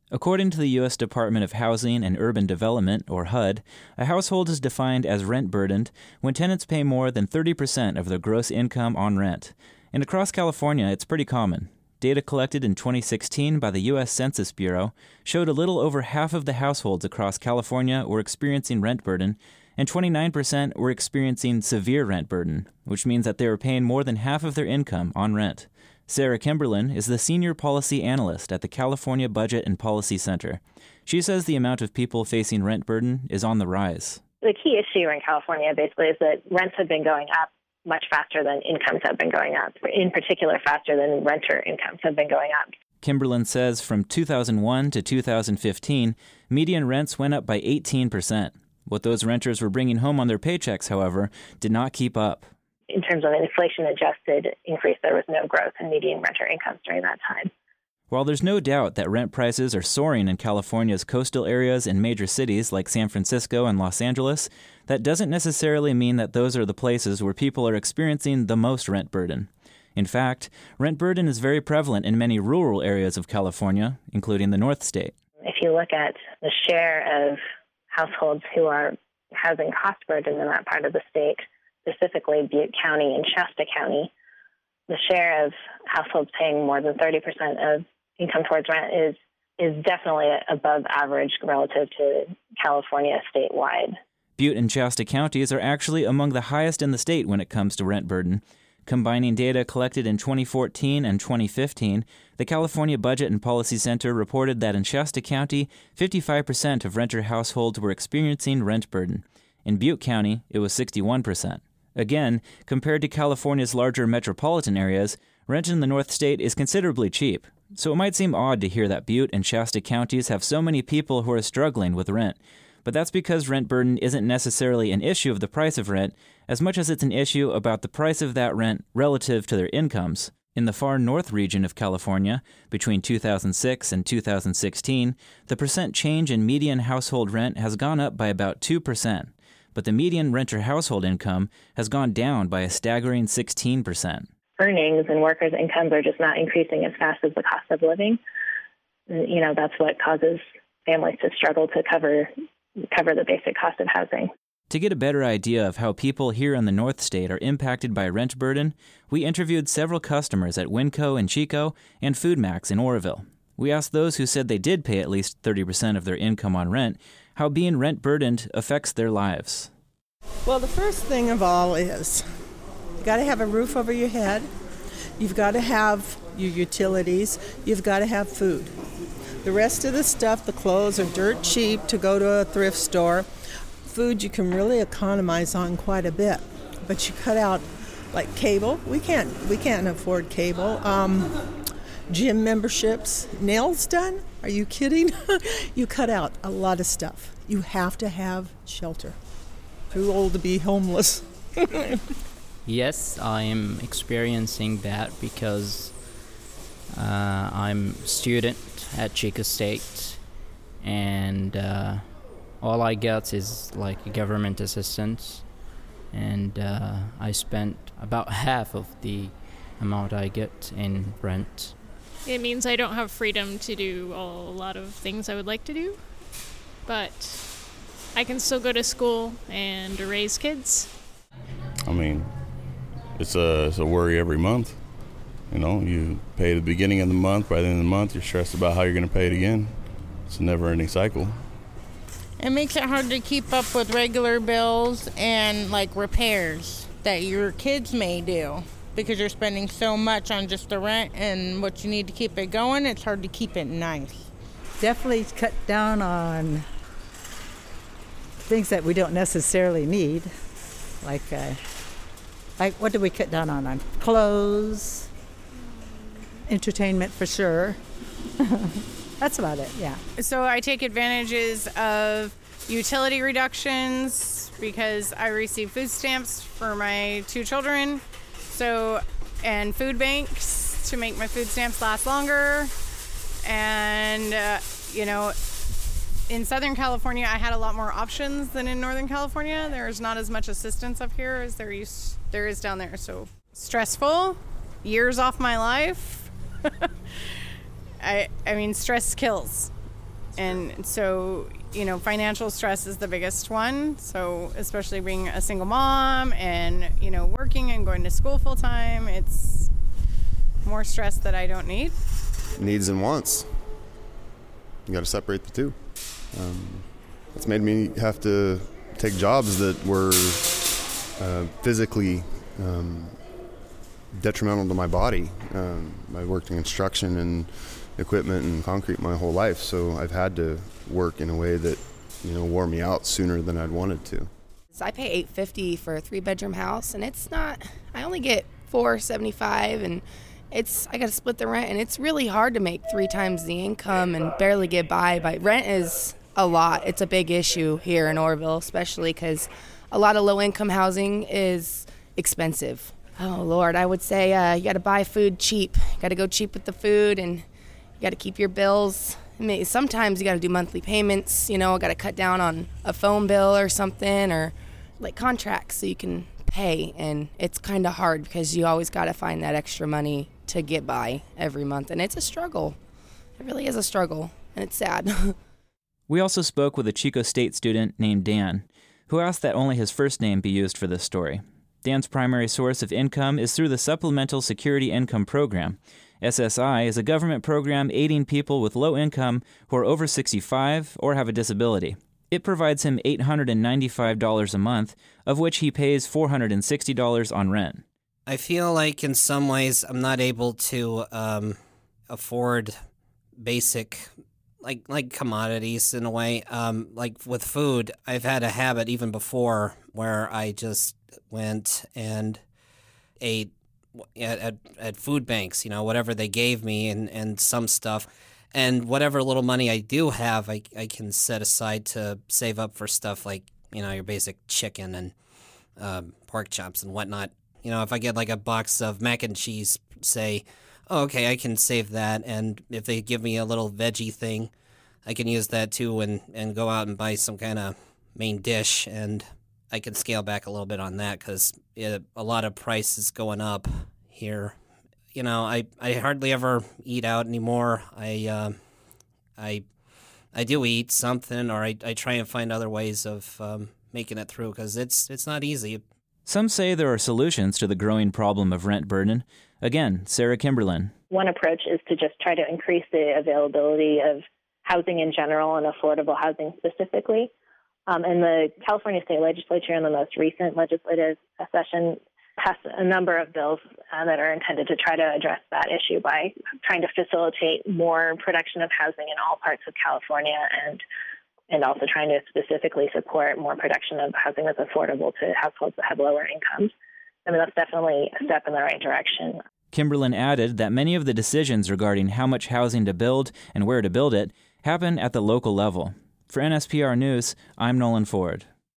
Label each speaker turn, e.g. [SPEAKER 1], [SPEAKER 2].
[SPEAKER 1] According to the U.S. Department of Housing and Urban Development, or HUD, a household is defined as rent-burdened when tenants pay more than 30% of their gross income on rent. And across California, it's pretty common. Data collected in 2016 by the U.S. Census Bureau showed a little over half of the households across California were experiencing rent burden, and 29% were experiencing severe rent burden, which means that they were paying more than half of their income on rent. Sarah Kimberlin is the Senior Policy Analyst at the California Budget and Policy Center. She says the amount of people facing rent burden is on the rise.
[SPEAKER 2] The key issue in California basically is that rents have been going up much faster than incomes have been going up, in particular faster than renter incomes have been going up.
[SPEAKER 1] Kimberlin says from 2001 to 2015, median rents went up by 18%. What those renters were bringing home on their paychecks, however, did not keep up.
[SPEAKER 2] In terms of an inflation-adjusted increase, there was no growth in median renter incomes during that time.
[SPEAKER 1] While there's no doubt that rent prices are soaring in California's coastal areas and major cities like San Francisco and Los Angeles, that doesn't necessarily mean that those are the places where people are experiencing the most rent burden. In fact, rent burden is very prevalent in many rural areas of California, including the North State.
[SPEAKER 2] If you look at the share of households who are housing cost burden in that part of the state, specifically Butte County and Shasta County, the share of households paying more than 30% of income towards rent is definitely above average relative to California statewide.
[SPEAKER 1] Butte and Shasta counties are actually among the highest in the state when it comes to rent burden. Combining data collected in 2014 and 2015, the California Budget and Policy Center reported that in Shasta County, 55% of renter households were experiencing rent burden. In Butte County, it was 61%. Again, compared to California's larger metropolitan areas, rent in the North State is considerably cheap. So it might seem odd to hear that Butte and Shasta counties have so many people who are struggling with rent. But that's because rent burden isn't necessarily an issue of the price of rent, as much as it's an issue about the price of that rent relative to their incomes. In the far north region of California, between 2006 and 2016, the percent change in median household rent has gone up by about 2%. But the median renter household income has gone down by a staggering 16%.
[SPEAKER 2] Earnings and workers' incomes are just not increasing as fast as the cost of living. That's what causes families to struggle to cover the basic cost of housing.
[SPEAKER 1] To get a better idea of how people here in the North State are impacted by rent burden, we interviewed several customers at Winco in Chico and Food Max in Oroville. We asked those who said they did pay at least 30% of their income on rent how being rent-burdened affects their lives.
[SPEAKER 3] Well, the first thing of all is you got to have a roof over your head. You've got to have your utilities. You've got to have food. The rest of the stuff, the clothes, are dirt cheap to go to a thrift store. Food you can really economize on quite a bit. But you cut out, like cable. We can't afford cable. Gym memberships, nails done? Are you kidding? You cut out a lot of stuff. You have to have shelter. Too old to be homeless.
[SPEAKER 4] Yes, I'm experiencing that because I'm a student at Chico State, and all I get is like government assistance, and I spent about half of the amount I get in rent.
[SPEAKER 5] It means I don't have freedom to do a lot of things I would like to do, but I can still go to school and raise kids.
[SPEAKER 6] I mean, it's a worry every month. You pay at the beginning of the month, by the end of the month, you're stressed about how you're going to pay it again. It's a never-ending cycle.
[SPEAKER 7] It makes it hard to keep up with regular bills and like repairs that your kids may do. Because you're spending so much on just the rent and what you need to keep it going, it's hard to keep it nice.
[SPEAKER 8] Definitely cut down on things that we don't necessarily need. Like what do we cut down on? Clothes, entertainment for sure. That's about it, yeah.
[SPEAKER 9] So I take advantages of utility reductions because I receive food stamps for my 2 children. And food banks to make my food stamps last longer. And, in Southern California, I had a lot more options than in Northern California. There's not as much assistance up here as there is down there. So stressful, years off my life. I mean, stress kills. And so, financial stress is the biggest one. So especially being a single mom and, working and going to school full time, it's more stress that I don't need.
[SPEAKER 10] Needs and wants. You got to separate the two. It's made me have to take jobs that were physically detrimental to my body. I worked in construction and equipment and concrete my whole life, so I've had to work in a way that wore me out sooner than I'd wanted to.
[SPEAKER 11] I pay $850 for a 3-bedroom house, and it's not. I only get $475, and I got to split the rent, and it's really hard to make 3 times the income and barely get by. But rent is a lot. It's a big issue here in Oroville, especially because a lot of low-income housing is expensive. Oh Lord, I would say you got to buy food cheap. You got to go cheap with the food, and you got to keep your bills. I mean, sometimes you got to do monthly payments. Got to cut down on a phone bill or something, or like contracts so you can pay. And it's kind of hard because you always got to find that extra money to get by every month, and it's a struggle. It really is a struggle, and it's sad.
[SPEAKER 1] We also spoke with a Chico State student named Dan, who asked that only his first name be used for this story. Dan's primary source of income is through the Supplemental Security Income Program. SSI is a government program aiding people with low income who are over 65 or have a disability. It provides him $895 a month, of which he pays $460 on rent.
[SPEAKER 12] I feel like in some ways I'm not able to afford basic like commodities in a way. Like with food, I've had a habit even before where I just went and ate at food banks, whatever they gave me and some stuff. And whatever little money I do have, I can set aside to save up for stuff like, your basic chicken and pork chops and whatnot. If I get like a box of mac and cheese, say, oh, okay, I can save that. And if they give me a little veggie thing, I can use that too and go out and buy some kind of main dish. And I can scale back a little bit on that because a lot of price is going up here. I hardly ever eat out anymore. I do eat something, or I try and find other ways of making it through because it's not easy.
[SPEAKER 1] Some say there are solutions to the growing problem of rent burden. Again, Sarah Kimberlin.
[SPEAKER 2] One approach is to just try to increase the availability of housing in general and affordable housing specifically. And the California State Legislature in the most recent legislative session passed a number of bills that are intended to try to address that issue by trying to facilitate more production of housing in all parts of California and also trying to specifically support more production of housing that's affordable to households that have lower incomes. I mean, that's definitely a step in the right direction.
[SPEAKER 1] Kimberlin added that many of the decisions regarding how much housing to build and where to build it happen at the local level. For NSPR News, I'm Nolan Ford.